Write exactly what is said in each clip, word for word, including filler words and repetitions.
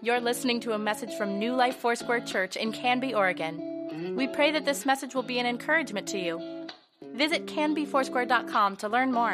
You're listening to a message from New Life Foursquare Church in Canby, Oregon. We pray that this message will be an encouragement to you. Visit canby foursquare dot com to learn more.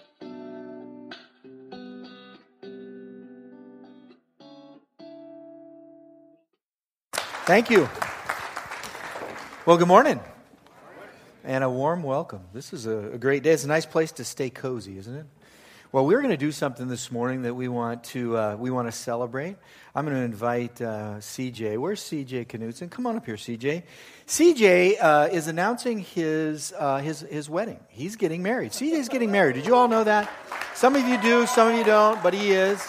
Thank you. Well, good morning. And a warm welcome. This is a, a great day. It's a nice place to stay cozy, isn't it? Well, we're going to do something this morning that we want to uh, we want to celebrate. I'm going to invite uh, C J. Where's C J Knutson? Come on up here, C J. C J uh, is announcing his uh, his his wedding. He's getting married. C J's getting married. Did you all know that? Some of you do, some of you don't, but he is.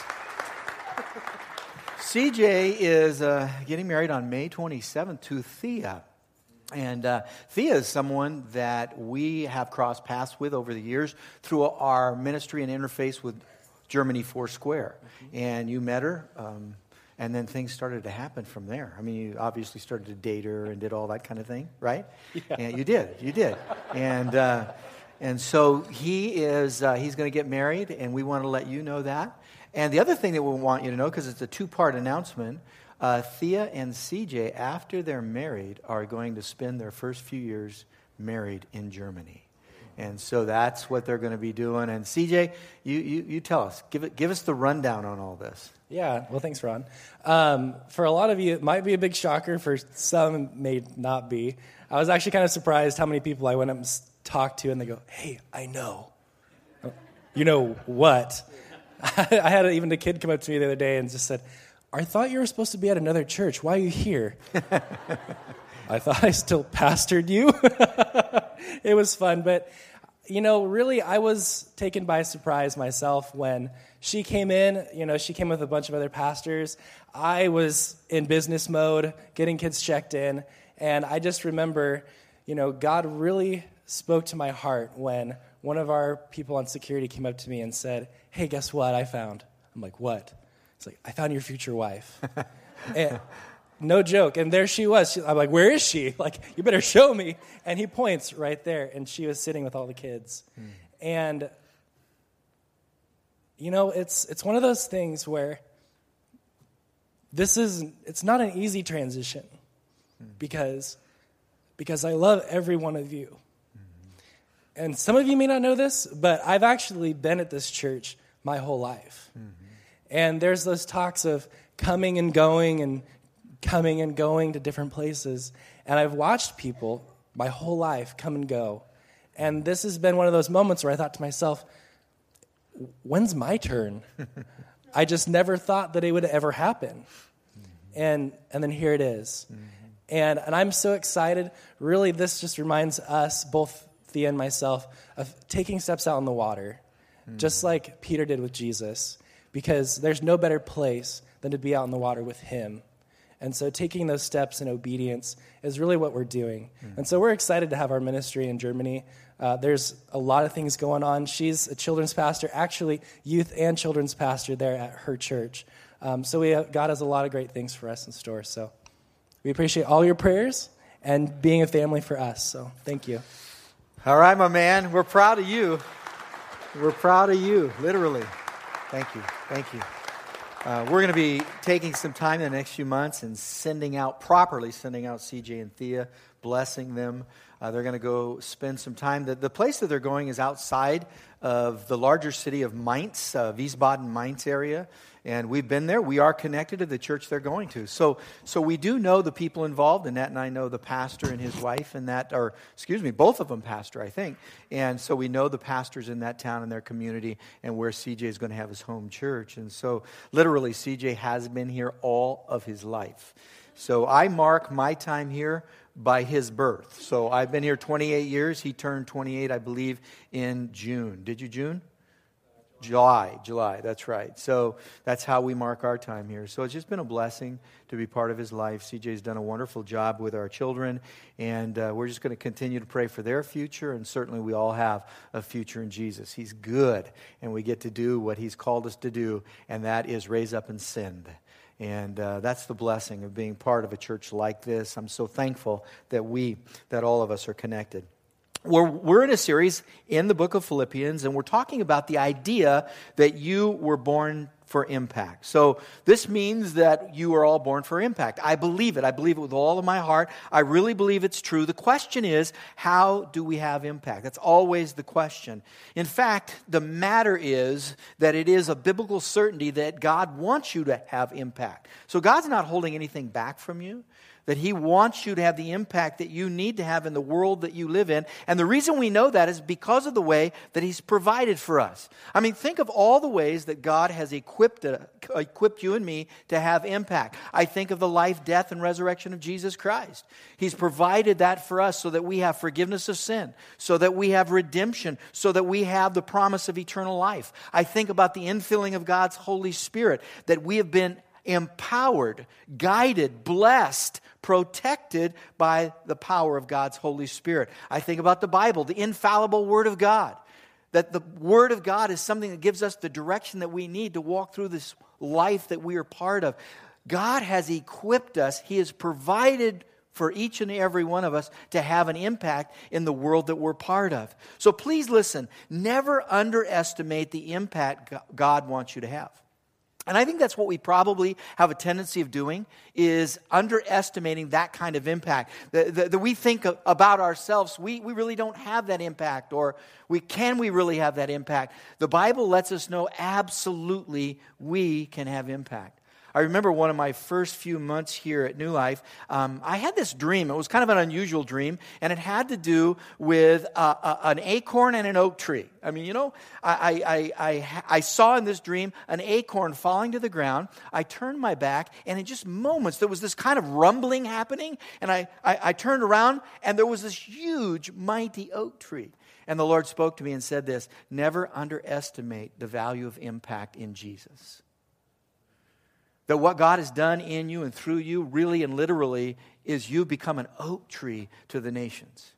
C J is uh, getting married on May twenty-seventh to Thea. And uh, Thea is someone that we have crossed paths with over the years through our ministry and interface with Germany Foursquare. Mm-hmm. And you met her, um, and then things started to happen from there. I mean, you obviously started to date her and did all that kind of thing, right? Yeah. And you did, you did. and uh, and so he is uh, he's going to get married, and we want to let you know that. And the other thing that we want you to know, because it's a two-part announcement, Uh, Thea and C J, after they're married, are going to spend their first few years married in Germany. And so that's what they're going to be doing. And C J, you, you, you tell us. Give it, give us the rundown on all this. Yeah, well, thanks, Ron. Um, for a lot of you, it might be a big shocker. For some, it may not be. I was actually kind of surprised how many people I went up and talked to, and they go, "Hey, I know." You know what? I had even a kid come up to me the other day and just said, I thought you were supposed to be at another church. Why are you here? I thought I still pastored you. It was fun. But, you know, really, I was taken by surprise myself when she came in. You know, she came with a bunch of other pastors. I was in business mode, getting kids checked in. And I just remember, you know, God really spoke to my heart when one of our people on security came up to me and said, hey, guess what I found? I'm like, what? It's like, I found your future wife. And, no joke. And there she was. She, I'm like, where is she? Like, you better show me. And he points right there. And she was sitting with all the kids. Mm. And, you know, it's it's one of those things where this is, it's not an easy transition mm. because, because I love every one of you. Mm-hmm. And some of you may not know this, but I've actually been at this church my whole life. Mm-hmm. And there's those talks of coming and going and coming and going to different places. And I've watched people my whole life come and go. And this has been one of those moments where I thought to myself, when's my turn? I just never thought that it would ever happen. Mm-hmm. And and then here it is. Mm-hmm. And, and I'm so excited. Really, this just reminds us, both Thea and myself, of taking steps out in the water, mm-hmm. just like Peter did with Jesus. Because there's no better place than to be out in the water with him. And so taking those steps in obedience is really what we're doing. Mm-hmm. And so we're excited to have our ministry in Germany. Uh, there's a lot of things going on. She's a children's pastor, actually youth and children's pastor there at her church. Um, so we have, God has a lot of great things for us in store. So we appreciate all your prayers and being a family for us. So thank you. All right, my man. We're proud of you. We're proud of you, literally. Thank you. Thank you. Uh, we're going to be taking some time in the next few months and sending out, properly sending out C J and Thea, blessing them. Uh, they're going to go spend some time. The, the place that they're going is outside of the larger city of Mainz, uh, Wiesbaden, Mainz area. And we've been there. We are connected to the church they're going to. So so we do know the people involved in that, and I know the pastor and his wife and that, or excuse me, both of them pastor, I think. And so we know the pastors in that town and their community and where C J is going to have his home church. And so literally C J has been here all of his life. So I mark my time here by his birth. So I've been here twenty-eight years. He turned twenty-eight, I believe, in June. Did you June? July, July, that's right. So that's how we mark our time here. So it's just been a blessing to be part of his life. C J's done a wonderful job with our children, and uh, we're just going to continue to pray for their future, and certainly we all have a future in Jesus. He's good, and we get to do what he's called us to do, and that is raise up and send. And uh, that's the blessing of being part of a church like this. I'm so thankful that we, that all of us are connected. We're, we're in a series in the book of Philippians, and we're talking about the idea that you were born for impact. So this means that you are all born for impact. I believe it. I believe it with all of my heart. I really believe it's true. The question is, how do we have impact? That's always the question. In fact, the matter is that it is a biblical certainty that God wants you to have impact. So God's not holding anything back from you, that He wants you to have the impact that you need to have in the world that you live in. And the reason we know that is because of the way that He's provided for us. I mean, think of all the ways that God has equipped, uh, equipped you and me to have impact. I think of the life, death, and resurrection of Jesus Christ. He's provided that for us so that we have forgiveness of sin, so that we have redemption, so that we have the promise of eternal life. I think about the infilling of God's Holy Spirit, that we have been empowered, guided, blessed, protected by the power of God's Holy Spirit. I think about the Bible, the infallible Word of God, that the Word of God is something that gives us the direction that we need to walk through this life that we are part of. God has equipped us. He has provided for each and every one of us to have an impact in the world that we're part of. So please listen, never underestimate the impact God wants you to have. And I think that's what we probably have a tendency of doing, is underestimating that kind of impact. That we think about ourselves, we, we really don't have that impact, or we can we really have that impact? The Bible lets us know absolutely we can have impact. I remember one of my first few months here at New Life, um, I had this dream. It was kind of an unusual dream, and it had to do with uh, uh, an acorn and an oak tree. I mean, you know, I, I, I, I saw in this dream an acorn falling to the ground. I turned my back, and in just moments, there was this kind of rumbling happening, and I, I, I turned around, and there was this huge, mighty oak tree. And the Lord spoke to me and said this: never underestimate the value of impact in Jesus. That what God has done in you and through you, really and literally, is you become an oak tree to the nations.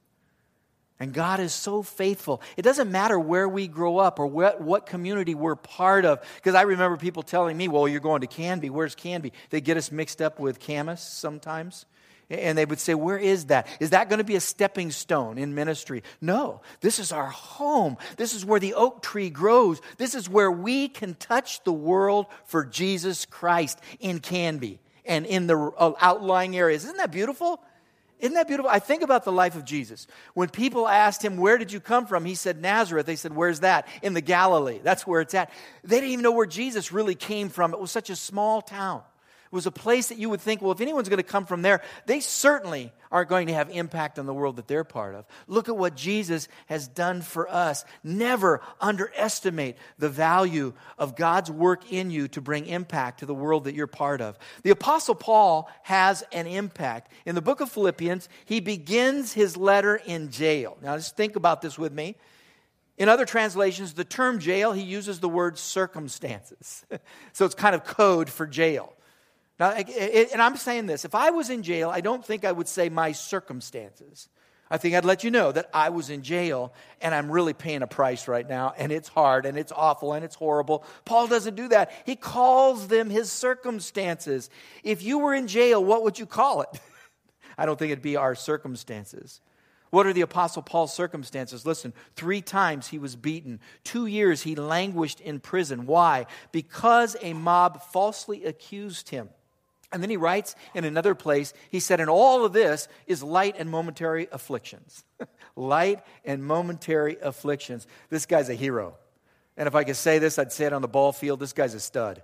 And God is so faithful. It doesn't matter where we grow up or what, what community we're part of. Because I remember people telling me, well, you're going to Canby. Where's Canby? They get us mixed up with Camas sometimes. And they would say, where is that? Is that going to be a stepping stone in ministry? No, this is our home. This is where the oak tree grows. This is where we can touch the world for Jesus Christ in Canby and in the outlying areas. Isn't that beautiful? Isn't that beautiful? I think about the life of Jesus. When people asked him, where did you come from? He said, Nazareth. They said, where's that? In the Galilee. That's where it's at. They didn't even know where Jesus really came from. It was such a small town. It was a place that you would think, well, if anyone's going to come from there, they certainly aren't going to have impact on the world that they're part of. Look at what Jesus has done for us. Never underestimate the value of God's work in you to bring impact to the world that you're part of. The Apostle Paul has an impact. In the book of Philippians, he begins his letter in jail. Now, just think about this with me. In other translations, the term jail, he uses the word circumstances. So it's kind of code for jail. Now, and I'm saying this, if I was in jail, I don't think I would say my circumstances. I think I'd let you know that I was in jail and I'm really paying a price right now, and it's hard and it's awful and it's horrible. Paul doesn't do that. He calls them his circumstances. If you were in jail, what would you call it? I don't think it'd be our circumstances. What are the Apostle Paul's circumstances? Listen, three times he was beaten. Two years he languished in prison. Why? Because a mob falsely accused him. And then he writes in another place, he said, and all of this is light and momentary afflictions. Light and momentary afflictions. This guy's a hero. And if I could say this, I'd say it on the ball field. This guy's a stud.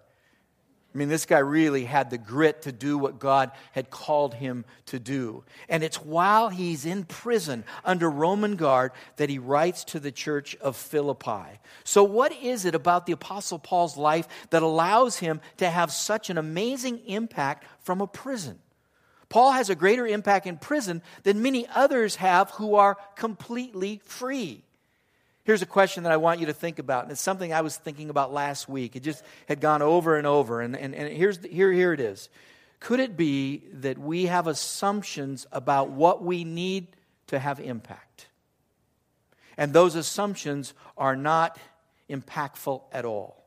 I mean, this guy really had the grit to do what God had called him to do. And it's while he's in prison under Roman guard that he writes to the church of Philippi. So what is it about the Apostle Paul's life that allows him to have such an amazing impact from a prison? Paul has a greater impact in prison than many others have who are completely free. Here's a question that I want you to think about, and it's something I was thinking about last week. It just had gone over and over, and, and, and here's the, here, here it is. Could it be that we have assumptions about what we need to have impact? And those assumptions are not impactful at all.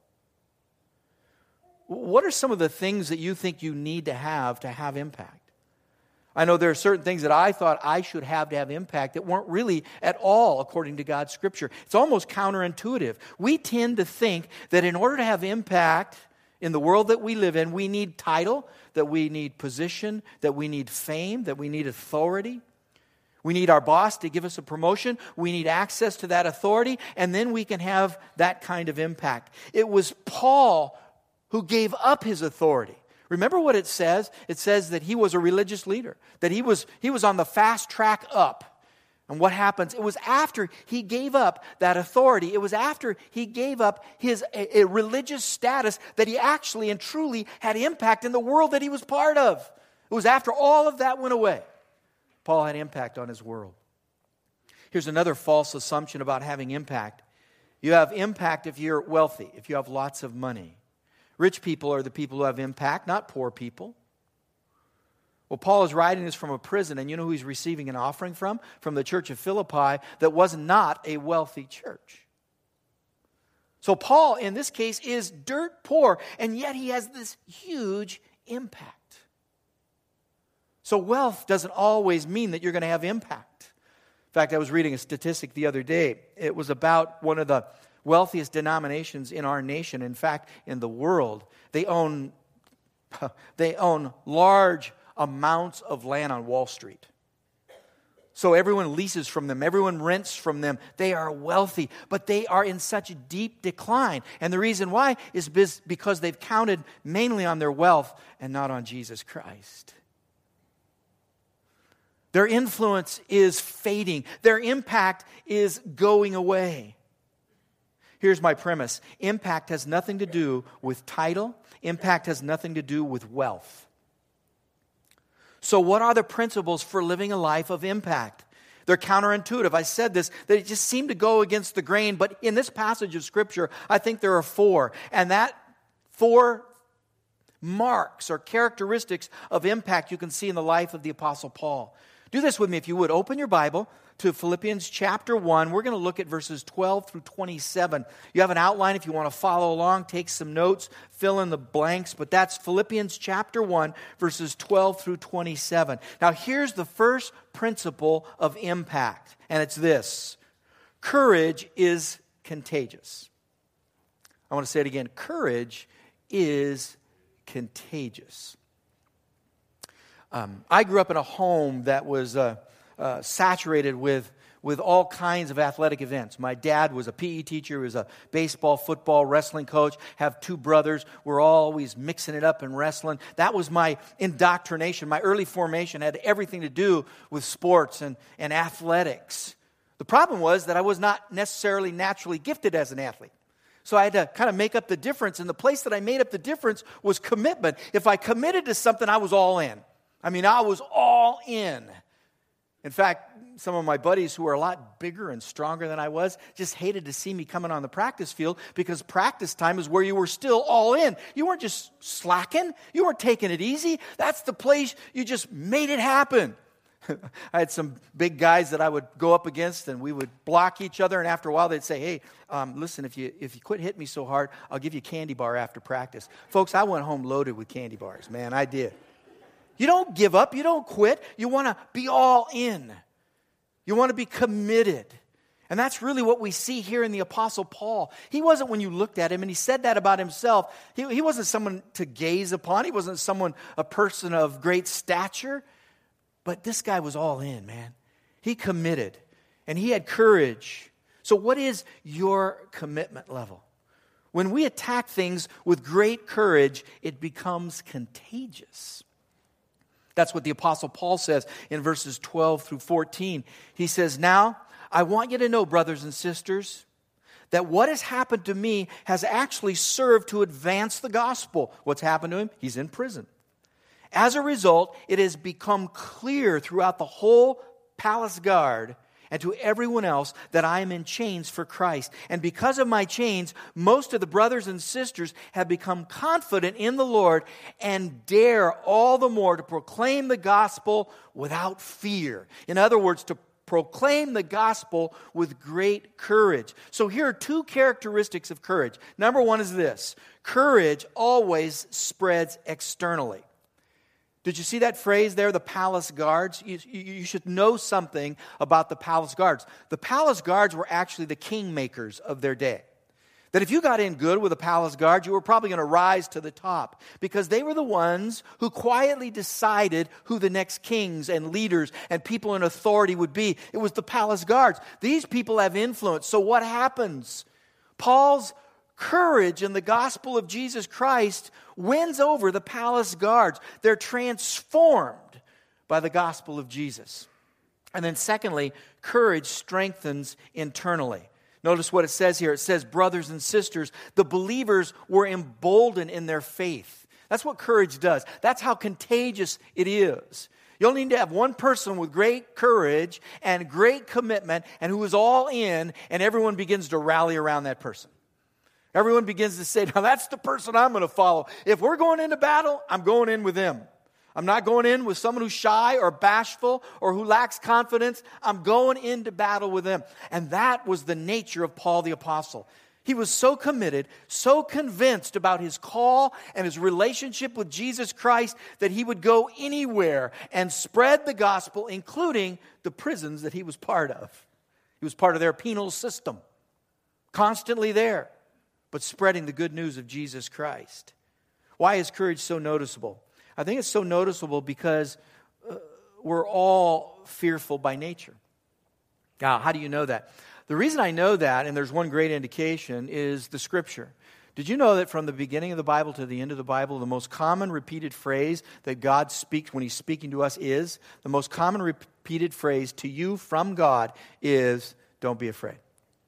What are some of the things that you think you need to have to have impact? I know there are certain things that I thought I should have to have impact that weren't really at all according to God's Scripture. It's almost counterintuitive. We tend to think that in order to have impact In the world that we live in, we need title, that we need position, that we need fame, that we need authority. We need our boss to give us a promotion. We need access to that authority, and then we can have that kind of impact. It was Paul who gave up his authority. Remember what it says? It says that he was a religious leader, that he was, he was on the fast track up. And what happens? It was after he gave up that authority. It was after he gave up his a, a religious status that he actually and truly had impact in the world that he was part of. It was after all of that went away. Paul had impact on his world. Here's another false assumption about having impact. You have impact if you're wealthy, if you have lots of money. Rich people are the people who have impact, not poor people. Well, Paul is writing this from a prison, and you know who he's receiving an offering from? From the church of Philippi that was not a wealthy church. So Paul, in this case, is dirt poor, and yet he has this huge impact. So wealth doesn't always mean that you're going to have impact. In fact, I was reading a statistic the other day. It was about one of the wealthiest denominations in our nation, in fact, in the world. They own, they own large amounts of land on Wall Street. So everyone leases from them. Everyone rents from them. They are wealthy, but they are in such deep decline. And the reason why is because they've counted mainly on their wealth and not on Jesus Christ. Their influence is fading. Their impact is going away. Here's my premise. Impact has nothing to do with title. Impact has nothing to do with wealth. So what are the principles for living a life of impact? They're counterintuitive. I said this, they just seem to go against the grain, but in this passage of Scripture, I think there are four. And that four marks or characteristics of impact you can see in the life of the Apostle Paul. Do this with me if you would. Open your Bible to Philippians chapter one. We're going to look at verses twelve through twenty-seven. You have an outline if you want to follow along, take some notes, fill in the blanks. But that's Philippians chapter one, verses twelve through twenty-seven. Now here's the first principle of impact, and it's this. Courage is contagious. I want to say it again. Courage is contagious. Um, I grew up in a home that was uh, uh, saturated with, with all kinds of athletic events. My dad was a P E teacher, he was a baseball, football, wrestling coach, have two brothers. We're always mixing it up and wrestling. That was my indoctrination. My early formation had everything to do with sports and, and athletics. The problem was that I was not necessarily naturally gifted as an athlete. So I had to kind of make up the difference, and the place that I made up the difference was commitment. If I committed to something, I was all in. I mean, I was all in. In fact, some of my buddies who were a lot bigger and stronger than I was just hated to see me coming on the practice field because practice time is where you were still all in. You weren't just slacking. You weren't taking it easy. That's the place you just made it happen. I had some big guys that I would go up against, and we would block each other, and after a while they'd say, hey, um, listen, if you if you quit hitting me so hard, I'll give you a candy bar after practice. Folks, I went home loaded with candy bars, man, I did. You don't give up. You don't quit. You want to be all in. You want to be committed. And that's really what we see here in the Apostle Paul. He wasn't, when you looked at him, and he said that about himself, he, he wasn't someone to gaze upon. He wasn't someone, a person of great stature. But this guy was all in, man. He committed, and he had courage. So what is your commitment level? When we attack things with great courage, it becomes contagious. That's what the Apostle Paul says in verses twelve through fourteen. He says, now, I want you to know, brothers and sisters, that what has happened to me has actually served to advance the gospel. What's happened to him? He's in prison. As a result, it has become clear throughout the whole palace guard and to everyone else that I am in chains for Christ. And because of my chains, most of the brothers and sisters have become confident in the Lord and dare all the more to proclaim the gospel without fear. In other words, to proclaim the gospel with great courage. So here are two characteristics of courage. Number one is this: courage always spreads externally. Did you see that phrase there, the palace guards? You, you should know something about the palace guards. The palace guards were actually the kingmakers of their day. That if you got in good with the palace guard, you were probably going to rise to the top, because they were the ones who quietly decided who the next kings and leaders and people in authority would be. It was the palace guards. These people have influence. So what happens? Paul's courage in the gospel of Jesus Christ wins over the palace guards. They're transformed by the gospel of Jesus. And then secondly, courage strengthens internally. Notice what it says here. It says, brothers and sisters, the believers were emboldened in their faith. That's what courage does. That's how contagious it is. You only need to have one person with great courage and great commitment and who is all in, and everyone begins to rally around that person. Everyone begins to say, now that's the person I'm going to follow. If we're going into battle, I'm going in with them. I'm not going in with someone who's shy or bashful or who lacks confidence. I'm going into battle with them. And that was the nature of Paul the Apostle. He was so committed, so convinced about his call and his relationship with Jesus Christ that he would go anywhere and spread the gospel, including the prisons that he was part of. He was part of their penal system, constantly there, but spreading the good news of Jesus Christ. Why is courage so noticeable? I think it's so noticeable because uh, we're all fearful by nature. Now, how do you know that? The reason I know that, and there's one great indication, is the Scripture. Did you know that from the beginning of the Bible to the end of the Bible, the most common repeated phrase that God speaks when He's speaking to us is, the most common repeated phrase to you from God is, don't be afraid.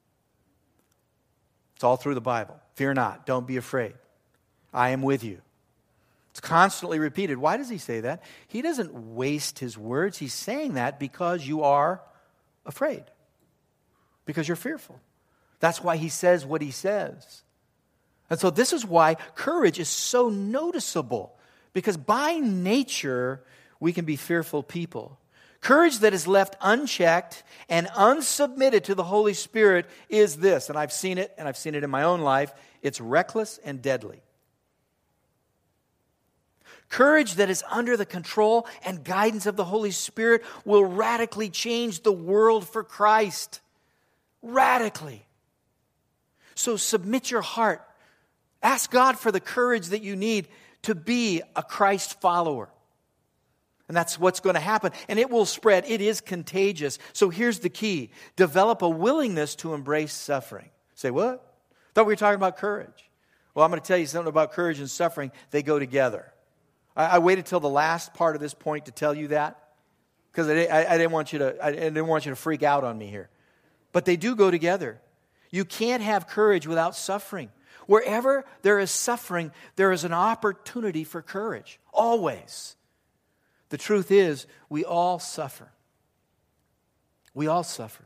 It's all through the Bible. Fear not, don't be afraid. I am with you. It's constantly repeated. Why does He say that? He doesn't waste His words. He's saying that because you are afraid. Because you're fearful. That's why He says what He says. And so this is why courage is so noticeable. Because by nature, we can be fearful people. Courage that is left unchecked and unsubmitted to the Holy Spirit is this. And I've seen it, and I've seen it in my own life. It's reckless and deadly. Courage that is under the control and guidance of the Holy Spirit will radically change the world for Christ. Radically. So submit your heart. Ask God for the courage that you need to be a Christ follower. And that's what's going to happen. And it will spread. It is contagious. So here's the key. Develop a willingness to embrace suffering. Say, what? I thought we were talking about courage. Well, I'm going to tell you something about courage and suffering. They go together. I, I waited till the last part of this point to tell you that, because I, I, I didn't want you to. I didn't want you to freak out on me here. But they do go together. You can't have courage without suffering. Wherever there is suffering, there is an opportunity for courage. Always. The truth is, we all suffer. We all suffer.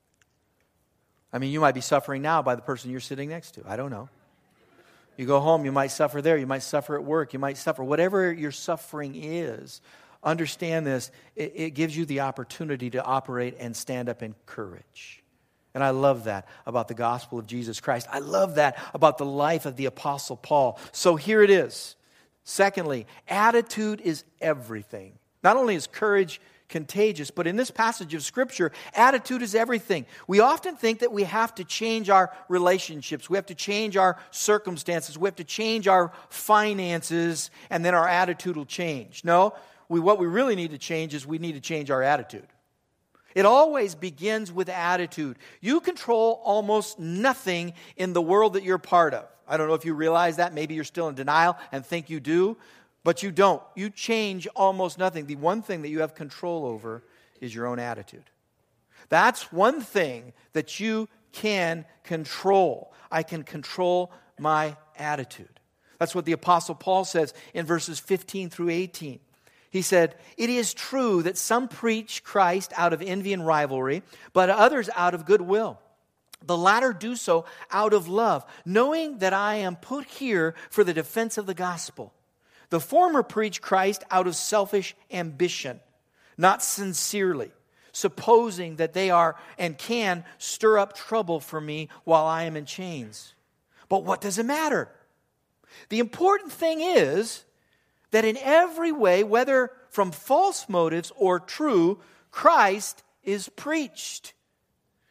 I mean, you might be suffering now by the person you're sitting next to. I don't know. You go home, you might suffer there. You might suffer at work. You might suffer. Whatever your suffering is, understand this. It, it gives you the opportunity to operate and stand up in courage. And I love that about the gospel of Jesus Christ. I love that about the life of the Apostle Paul. So here it is. Secondly, attitude is everything. Not only is courage contagious, but in this passage of Scripture, attitude is everything. We often think that we have to change our relationships, we have to change our circumstances, we have to change our finances, and then our attitude will change. No, we, what we really need to change is we need to change our attitude. It always begins with attitude. You control almost nothing in the world that you're part of. I don't know if you realize that. Maybe you're still in denial and think you do. But you don't. You change almost nothing. The one thing that you have control over is your own attitude. That's one thing that you can control. I can control my attitude. That's what the Apostle Paul says in verses fifteen through eighteen. He said, "It is true that some preach Christ out of envy and rivalry, but others out of goodwill. The latter do so out of love, knowing that I am put here for the defense of the gospel. The former preach Christ out of selfish ambition, not sincerely, supposing that they are and can stir up trouble for me while I am in chains. But what does it matter? The important thing is that in every way, whether from false motives or true, Christ is preached.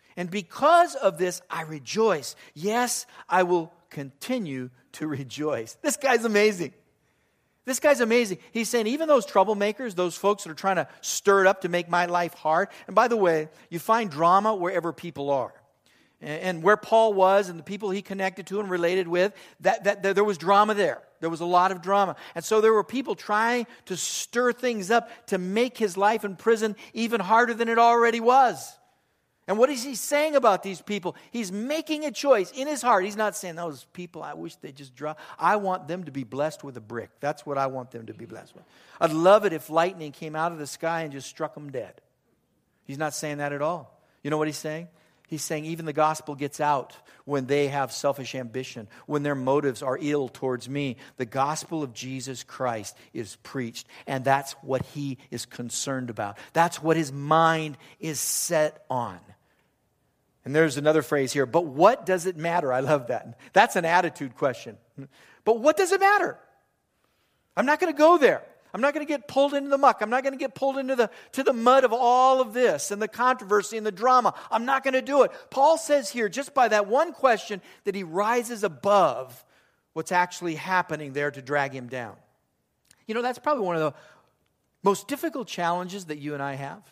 And because of this, I rejoice. Yes, I will continue to rejoice. This guy's amazing. This guy's amazing. He's saying even those troublemakers, those folks that are trying to stir it up to make my life hard. And by the way, you find drama wherever people are. And where Paul was and the people he connected to and related with, that, that, that there was drama there. There was a lot of drama. And so there were people trying to stir things up to make his life in prison even harder than it already was. And what is he saying about these people? He's making a choice in his heart. He's not saying, those people, I wish they just drop. I want them to be blessed with a brick. That's what I want them to be blessed with. I'd love it if lightning came out of the sky and just struck them dead. He's not saying that at all. You know what he's saying? He's saying even the gospel gets out when they have selfish ambition, when their motives are ill towards me. The gospel of Jesus Christ is preached, and that's what he is concerned about. That's what his mind is set on. And there's another phrase here, but what does it matter? I love that. That's an attitude question. But what does it matter? I'm not going to go there. I'm not going to get pulled into the muck. I'm not going to get pulled into the, to the mud of all of this and the controversy and the drama. I'm not going to do it. Paul says here, just by that one question, that he rises above what's actually happening there to drag him down. You know, that's probably one of the most difficult challenges that you and I have.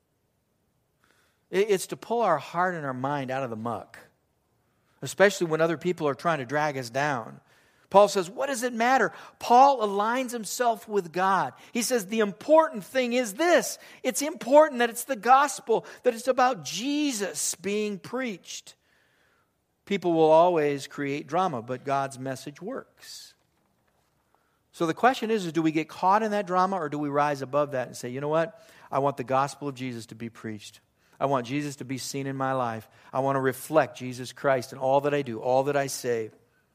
It's to pull our heart and our mind out of the muck, especially when other people are trying to drag us down. Paul says, what does it matter? Paul aligns himself with God. He says the important thing is this. It's important that it's the gospel, that it's about Jesus being preached. People will always create drama, but God's message works. So the question is, is do we get caught in that drama, or do we rise above that and say, you know what? I want the gospel of Jesus to be preached. I want Jesus to be seen in my life. I want to reflect Jesus Christ in all that I do, all that I say.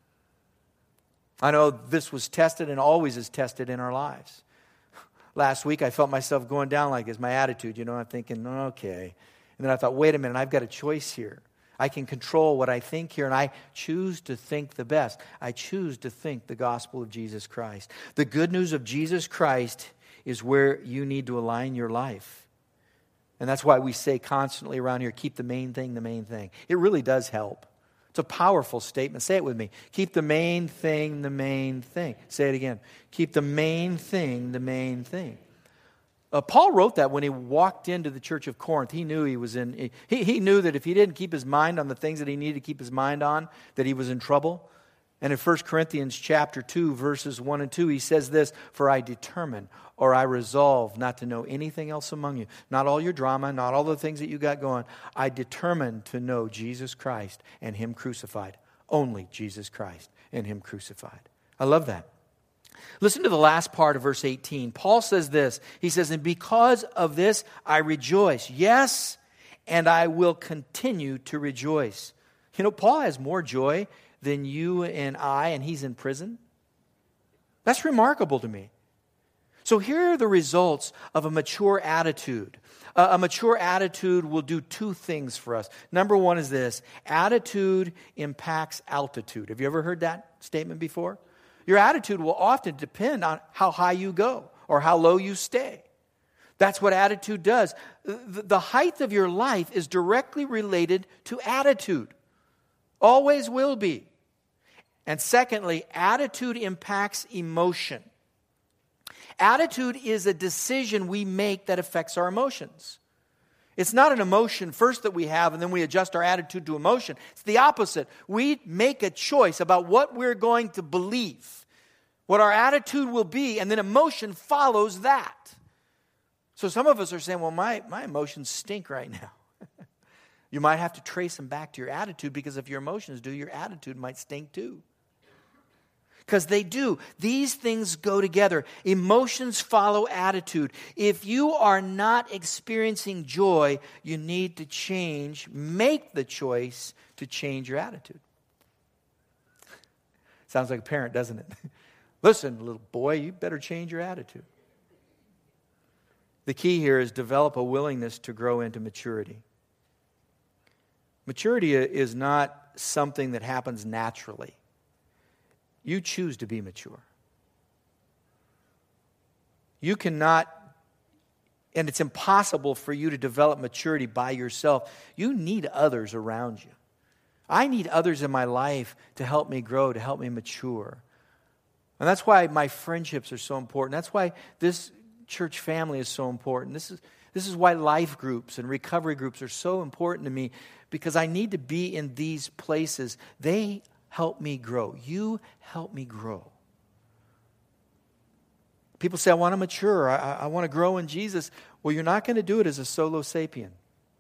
I know this was tested and always is tested in our lives. Last week I felt myself going down like this, my attitude, you know, I'm thinking, okay. And then I thought, wait a minute, I've got a choice here. I can control what I think here, and I choose to think the best. I choose to think the gospel of Jesus Christ. The good news of Jesus Christ is where you need to align your life. And that's why we say constantly around here, keep the main thing the main thing. It really does help. It's a powerful statement. Say it with me. Keep the main thing the main thing. Say it again. Keep the main thing the main thing. Uh, Paul wrote that when he walked into the church of Corinth. He knew he was in, he, he knew that if he didn't keep his mind on the things that he needed to keep his mind on, that he was in trouble. And in First Corinthians chapter two, verses one and two, he says this, for I determine or I resolve not to know anything else among you. Not all your drama, not all the things that you got going. I determined to know Jesus Christ and Him crucified. Only Jesus Christ and Him crucified. I love that. Listen to the last part of verse eighteen. Paul says this. He says, and because of this I rejoice. Yes, and I will continue to rejoice. You know, Paul has more joy than you and I, and he's in prison. That's remarkable to me. So here are the results of a mature attitude. Uh, a mature attitude will do two things for us. Number one is this. Attitude impacts altitude. Have you ever heard that statement before? Your attitude will often depend on how high you go or how low you stay. That's what attitude does. The, the height of your life is directly related to attitude. Always will be. And secondly, attitude impacts emotion. Attitude is a decision we make that affects our emotions. It's not an emotion first that we have and then we adjust our attitude to emotion. It's the opposite. We make a choice about what we're going to believe, what our attitude will be, and then emotion follows that. So some of us are saying, well, my, my emotions stink right now. You might have to trace them back to your attitude, because if your emotions do, your attitude might stink too. Because they do. These things go together. Emotions follow attitude. If you are not experiencing joy, you need to change, make the choice to change your attitude. Sounds like a parent, doesn't it? Listen, little boy, you better change your attitude. The key here is develop a willingness to grow into maturity. Maturity is not something that happens naturally. You choose to be mature. You cannot and it's impossible for you to develop maturity by yourself. You need others around you. I need others in my life to help me grow, to help me mature. And that's why my friendships are so important. That's why this church family is so important. This is this is why life groups and recovery groups are so important to me, because I need to be in these places. They help me grow. You help me grow. People say, I want to mature. I, I want to grow in Jesus. Well, you're not going to do it as a solo sapien.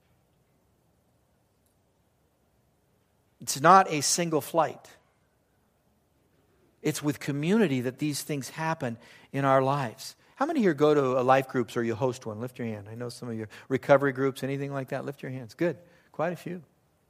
It's not a single flight. It's with community that these things happen in our lives. How many here go to a life groups or you host one? Lift your hand. I know some of your recovery groups, anything like that. Lift your hands. Good. Quite a few.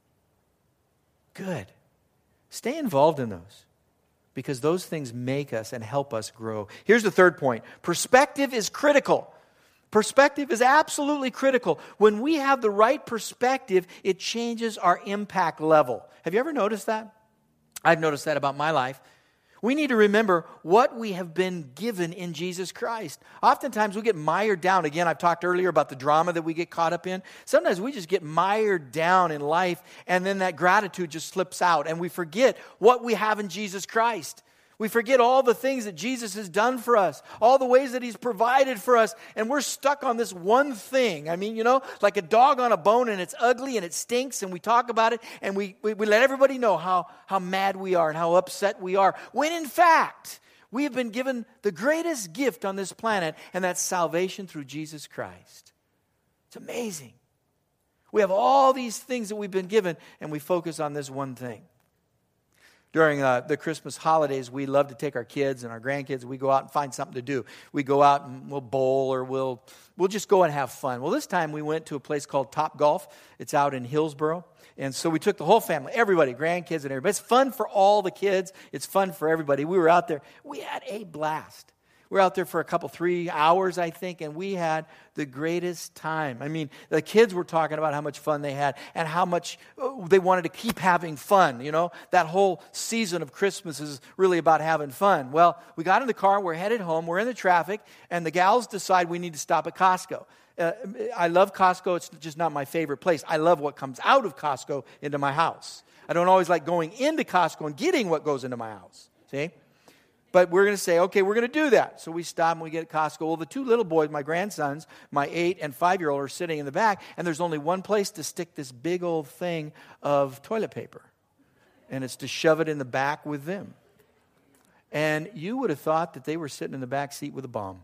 Good. Stay involved in those, because those things make us and help us grow. Here's the third point. Perspective is critical. Perspective is absolutely critical. When we have the right perspective, it changes our impact level. Have you ever noticed that? I've noticed that about my life. We need to remember what we have been given in Jesus Christ. Oftentimes we get mired down. Again, I've talked earlier about the drama that we get caught up in. Sometimes we just get mired down in life, and then that gratitude just slips out, and we forget what we have in Jesus Christ. We forget all the things that Jesus has done for us, all the ways that He's provided for us, and we're stuck on this one thing. I mean, you know, like a dog on a bone, and it's ugly and it stinks, and we talk about it, and we, we, we let everybody know how, how mad we are and how upset we are, when in fact, we have been given the greatest gift on this planet, and that's salvation through Jesus Christ. It's amazing. We have all these things that we've been given, and we focus on this one thing. During uh, the Christmas holidays, we love to take our kids and our grandkids. We go out and find something to do. We go out and we'll bowl, or we'll we'll just go and have fun. Well, this time we went to a place called Top Golf. It's out in Hillsboro. And so we took the whole family, everybody, grandkids and everybody. It's fun for all the kids. It's fun for everybody. We were out there. We had a blast. We were out there for a couple, three hours, I think, and we had the greatest time. I mean, the kids were talking about how much fun they had and how much they wanted to keep having fun. You know, that whole season of Christmas is really about having fun. Well, we got in the car, we're headed home, we're in the traffic, and the gals decide we need to stop at Costco. Uh, I love Costco. It's just not my favorite place. I love what comes out of Costco into my house. I don't always like going into Costco and getting what goes into my house. See? But we're going to say, okay, we're going to do that. So we stop and we get at Costco. Well, the two little boys, my grandsons, my eight and five-year-old, are sitting in the back, and there's only one place to stick this big old thing of toilet paper. And it's to shove it in the back with them. And you would have thought that they were sitting in the back seat with a bomb.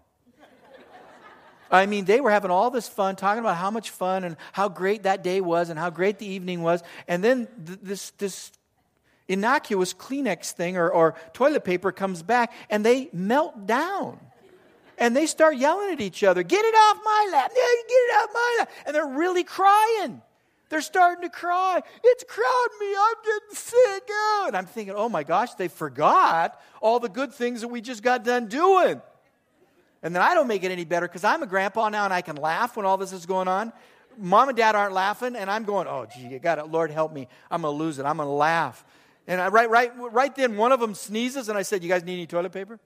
I mean, they were having all this fun, talking about how much fun and how great that day was and how great the evening was. And then th- this this innocuous Kleenex thing or, or toilet paper comes back, and they melt down. And they start yelling at each other, get it off my lap, get it off my lap. And they're really crying. They're starting to cry. It's crowding me, I'm getting sick. Oh. And I'm thinking, oh my gosh, they forgot all the good things that we just got done doing. And then I don't make it any better because I'm a grandpa now and I can laugh when all this is going on. Mom and Dad aren't laughing, and I'm going, oh, gee, you got it. Lord, help me. I'm going to lose it. I'm going to laugh. And I, right, right, right then, one of them sneezes, and I said, you guys need any toilet paper?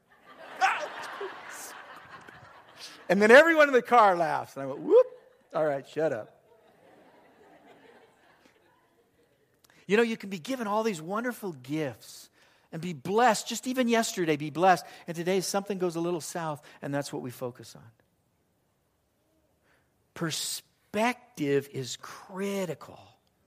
And then everyone in the car laughs. And I went, whoop, all right, shut up. You know, you can be given all these wonderful gifts and be blessed. Just even yesterday, be blessed. And today, something goes a little south, and that's what we focus on. Perspective is critical.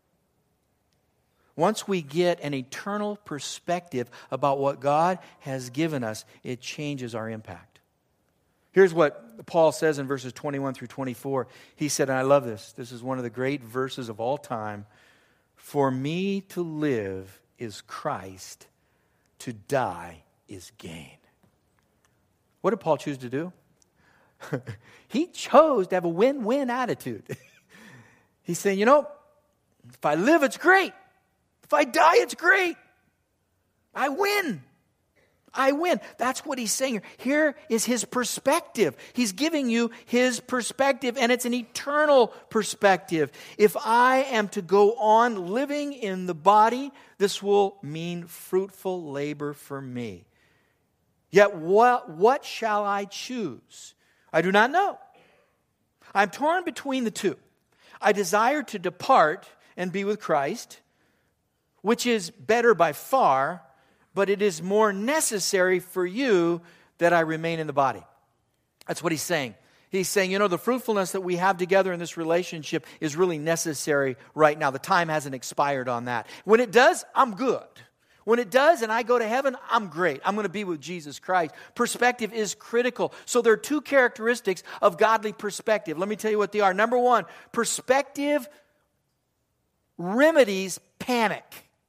Once we get an eternal perspective about what God has given us, it changes our impact. Here's what Paul says in verses twenty-one through twenty-four. He said, and I love this, this is one of the great verses of all time, for me to live is Christ, to die is gain. What did Paul choose to do? He chose to have a win-win attitude. He's saying, you know, if I live, it's great. If I die, it's great. I win. I win. That's what he's saying here. Here is his perspective. He's giving you his perspective, and it's an eternal perspective. If I am to go on living in the body, this will mean fruitful labor for me. Yet what, what shall I choose? I do not know. I'm torn between the two. I desire to depart and be with Christ, which is better by far, but it is more necessary for you that I remain in the body. That's what he's saying. He's saying, you know, the fruitfulness that we have together in this relationship is really necessary right now. The time hasn't expired on that. When it does, I'm good. When it does and I go to heaven, I'm great. I'm going to be with Jesus Christ. Perspective is critical. So there are two characteristics of godly perspective. Let me tell you what they are. Number one, perspective remedies panic.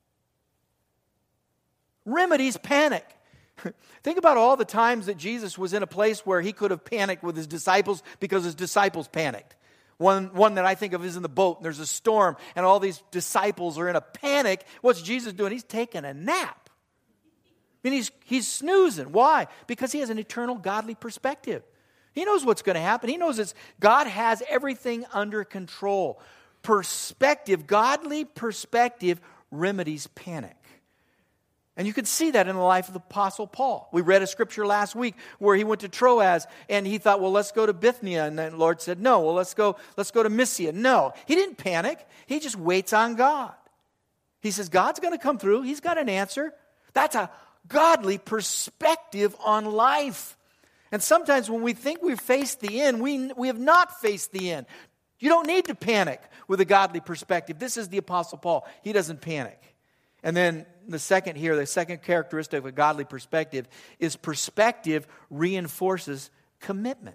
Remedies panic. Think about all the times that Jesus was in a place where he could have panicked with his disciples because his disciples panicked. One, one that I think of is in the boat, and there's a storm, and all these disciples are in a panic. What's Jesus doing? He's taking a nap. I mean, he's, he's snoozing. Why? Because he has an eternal godly perspective. He knows what's going to happen. He knows it's, God has everything under control. Perspective, godly perspective remedies panic. And you can see that in the life of the Apostle Paul. We read a scripture last week where he went to Troas and he thought, well, let's go to Bithynia. And then the Lord said, no. Well, let's go, let's go to Mysia. No. He didn't panic. He just waits on God. He says, God's going to come through. He's got an answer. That's a godly perspective on life. And sometimes when we think we've faced the end, we, we have not faced the end. You don't need to panic with a godly perspective. This is the Apostle Paul. He doesn't panic. And then the second here, the second characteristic of a godly perspective is perspective reinforces commitment.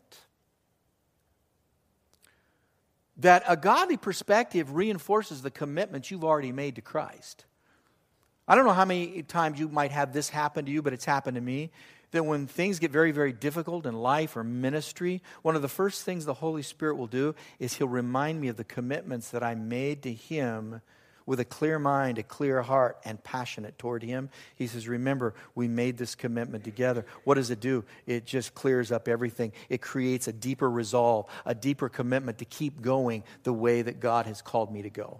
That a godly perspective reinforces the commitment you've already made to Christ. I don't know how many times you might have this happen to you, but it's happened to me. That when things get very, very difficult in life or ministry, one of the first things the Holy Spirit will do is He'll remind me of the commitments that I made to Him with a clear mind, a clear heart, and passionate toward Him. He says, remember, we made this commitment together. What does it do? It just clears up everything. It creates a deeper resolve, a deeper commitment to keep going the way that God has called me to go.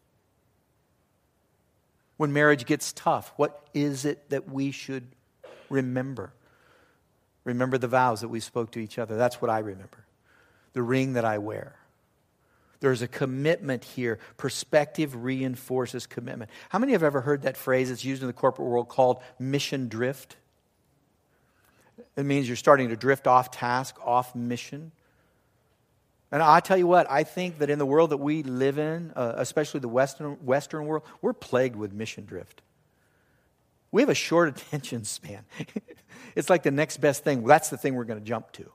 When marriage gets tough, what is it that we should remember? Remember the vows that we spoke to each other. That's what I remember. The ring that I wear. There's a commitment here. Perspective reinforces commitment. How many have ever heard that phrase? It's used in the corporate world called mission drift. It means you're starting to drift off task, off mission. And I tell you what, I think that in the world that we live in, uh, especially the Western, Western world, we're plagued with mission drift. We have a short attention span. It's like the next best thing. That's the thing we're going to jump to.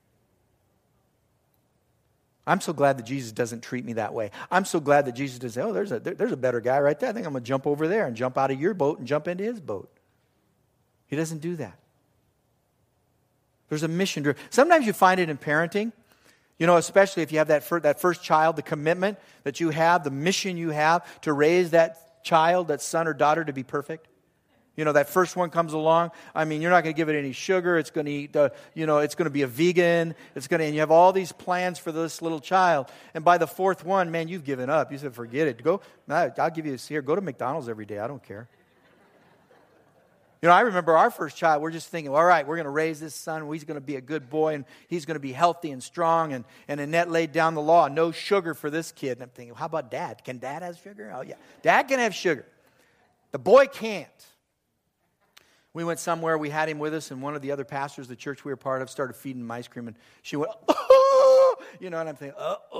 I'm so glad that Jesus doesn't treat me that way. I'm so glad that Jesus doesn't say, oh, there's a, there, there's a better guy right there. I think I'm going to jump over there and jump out of your boat and jump into his boat. He doesn't do that. There's a mission drift. Sometimes you find it in parenting. You know, especially if you have that first, that first child, the commitment that you have, the mission you have to raise that child, that son or daughter to be perfect. You know, that first one comes along. I mean, you're not going to give it any sugar. It's going to eat, uh, you know, it's going to be a vegan. It's going to, and you have all these plans for this little child. And by the fourth one, man, you've given up. You said, forget it. Go, I'll give you this here. Go to McDonald's every day. I don't care. You know, I remember our first child. We're just thinking, all right, we're going to raise this son. He's going to be a good boy, and he's going to be healthy and strong. And, and Annette laid down the law, no sugar for this kid. And I'm thinking, how about Dad? Can Dad have sugar? Oh, yeah. Dad can have sugar. The boy can't. We went somewhere, we had him with us, and one of the other pastors, the church we were part of, started feeding him ice cream, and she went, oh, you know, and I'm thinking,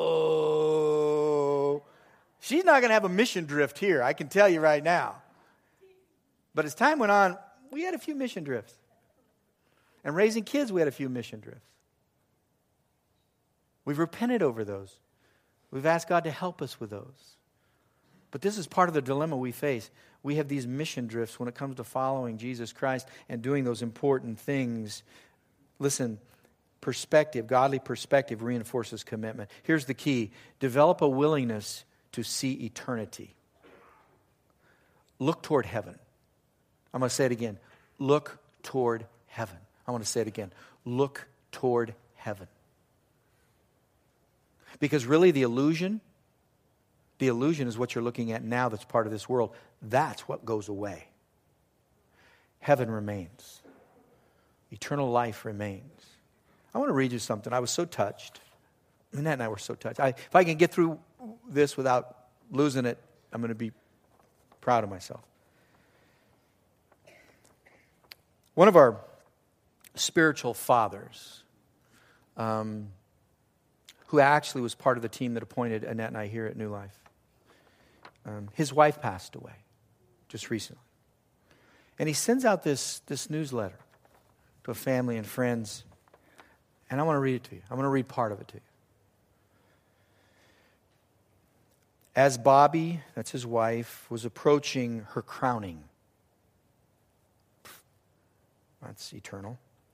uh-oh. She's not going to have a mission drift here, I can tell you right now. But as time went on, we had a few mission drifts. And raising kids, we had a few mission drifts. We've repented over those. We've asked God to help us with those. But this is part of the dilemma we face. We have these mission drifts when it comes to following Jesus Christ and doing those important things. Listen, perspective, godly perspective reinforces commitment. Here's the key. Develop a willingness to see eternity. Look toward heaven. I'm going to say it again. Look toward heaven. I want to say it again. Look toward heaven. Because really the illusion, the illusion is what you're looking at now that's part of this world. That's what goes away. Heaven remains. Eternal life remains. I want to read you something. I was so touched. Annette and I were so touched. I, if I can get through this without losing it, I'm going to be proud of myself. One of our spiritual fathers, um, who actually was part of the team that appointed Annette and I here at New Life, um, his wife passed away just recently. And he sends out this, this newsletter to a family and friends. And I want to read it to you. I'm going to read part of it to you. As Bobby, that's his wife, was approaching her crowning, that's eternal,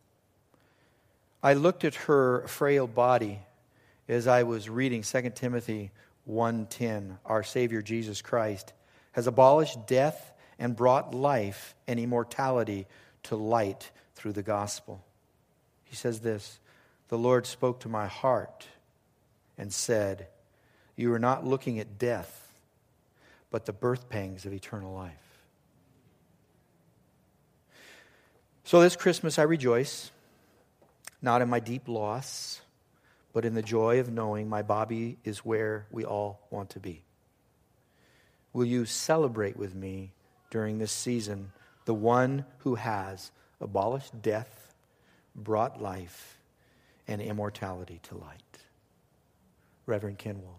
I looked at her frail body as I was reading Second Timothy one ten. Our Savior Jesus Christ has abolished death and brought life and immortality to light through the gospel. He says this, the Lord spoke to my heart and said, you are not looking at death, but the birth pangs of eternal life. So this Christmas I rejoice, not in my deep loss, but in the joy of knowing my Bobby is where we all want to be. Will you celebrate with me during this season the one who has abolished death, brought life, and immortality to light? Reverend Kenwold.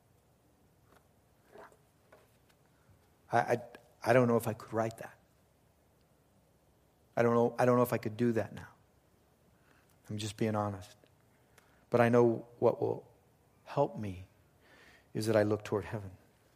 I, I, I don't know if I could write that. I don't know, I don't know if I could do that now. I'm just being honest. But I know what will help me is that I look toward heaven.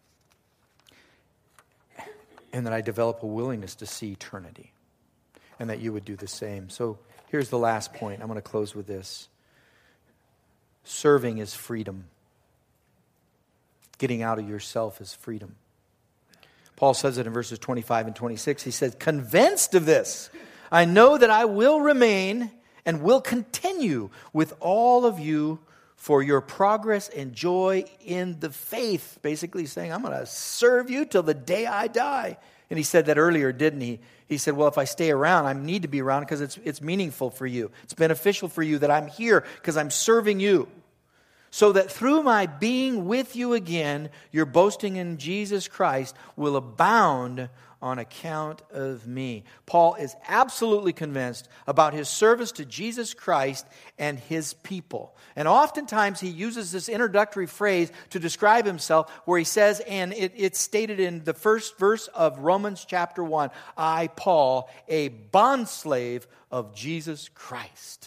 And that I develop a willingness to see eternity. And that you would do the same. So here's the last point. I'm going to close with this. Serving is freedom. Getting out of yourself is freedom. Paul says it in verses twenty-five and twenty-six. He says, convinced of this, I know that I will remain and will continue with all of you for your progress and joy in the faith. Basically saying, I'm going to serve you till the day I die. And he said that earlier, didn't he? He said, well, if I stay around, I need to be around because it's, it's meaningful for you. It's beneficial for you that I'm here because I'm serving you. So that through my being with you again, your boasting in Jesus Christ will abound on account of me. Paul is absolutely convinced about his service to Jesus Christ and his people. And oftentimes he uses this introductory phrase to describe himself where he says, and it, it's stated in the first verse of Romans chapter one, I, Paul, a bondslave of Jesus Christ.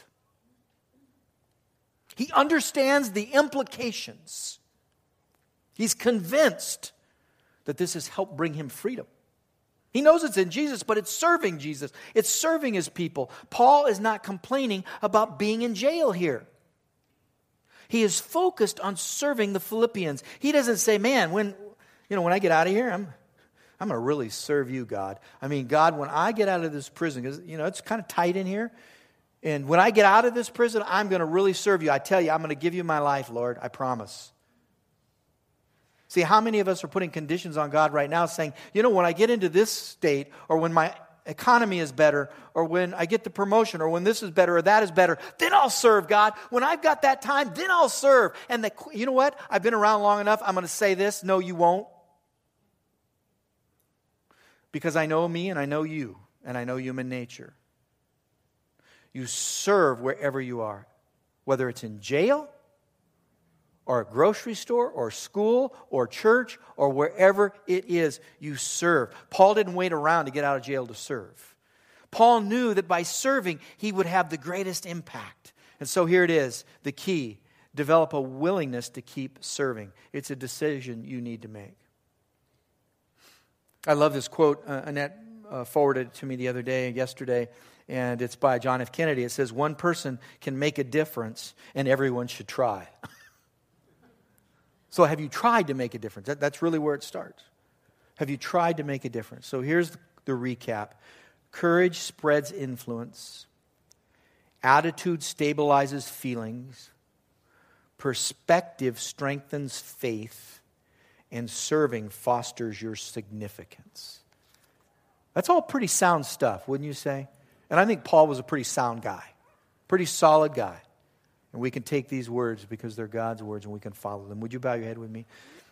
He understands the implications. He's convinced that this has helped bring him freedom. He knows it's in Jesus, but it's serving Jesus. It's serving his people. Paul is not complaining about being in jail here. He is focused on serving the Philippians. He doesn't say, man, when, you know, when I get out of here, I'm, I'm going to really serve you, God. I mean, God, when I get out of this prison, because, you know, it's kind of tight in here. And when I get out of this prison, I'm going to really serve you. I tell you, I'm going to give you my life, Lord. I promise. See, how many of us are putting conditions on God right now saying, you know, when I get into this state, or when my economy is better, or when I get the promotion, or when this is better, or that is better, then I'll serve God. When I've got that time, then I'll serve. And the, you know what? I've been around long enough. I'm going to say this. No, you won't. Because I know me and I know you, and I know human nature. You serve wherever you are, whether it's in jail, or a grocery store, or school, or church, or wherever it is, you serve. Paul didn't wait around to get out of jail to serve. Paul knew that by serving, he would have the greatest impact. And so here it is, the key. Develop a willingness to keep serving. It's a decision you need to make. I love this quote. Uh, Annette uh, forwarded it to me the other day, yesterday. And it's by John F. Kennedy. It says, one person can make a difference and everyone should try. So have you tried to make a difference? That, that's really where it starts. Have you tried to make a difference? So here's the, the recap. Courage spreads influence. Attitude stabilizes feelings. Perspective strengthens faith. And serving fosters your significance. That's all pretty sound stuff, wouldn't you say? And I think Paul was a pretty sound guy, pretty solid guy. And we can take these words because they're God's words and we can follow them. Would you bow your head with me?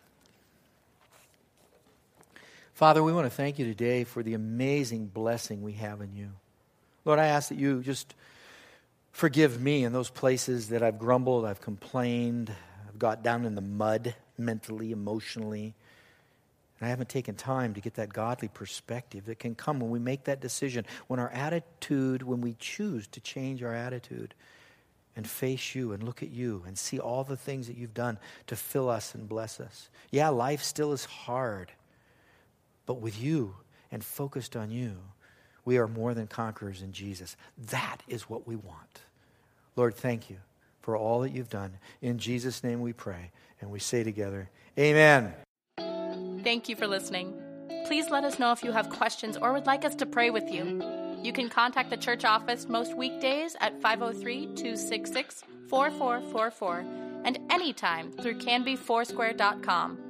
Father, we want to thank you today for the amazing blessing we have in you. Lord, I ask that you just forgive me in those places that I've grumbled, I've complained, I've got down in the mud mentally, emotionally. And I haven't taken time to get that godly perspective that can come when we make that decision, when our attitude, when we choose to change our attitude and face you and look at you and see all the things that you've done to fill us and bless us. Yeah, life still is hard, but with you and focused on you, we are more than conquerors in Jesus. That is what we want. Lord, thank you for all that you've done. In Jesus' name we pray, and we say together, amen. Thank you for listening. Please let us know if you have questions or would like us to pray with you. You can contact the church office most weekdays at five oh three, two six six, four four four four and anytime through canby foursquare dot com.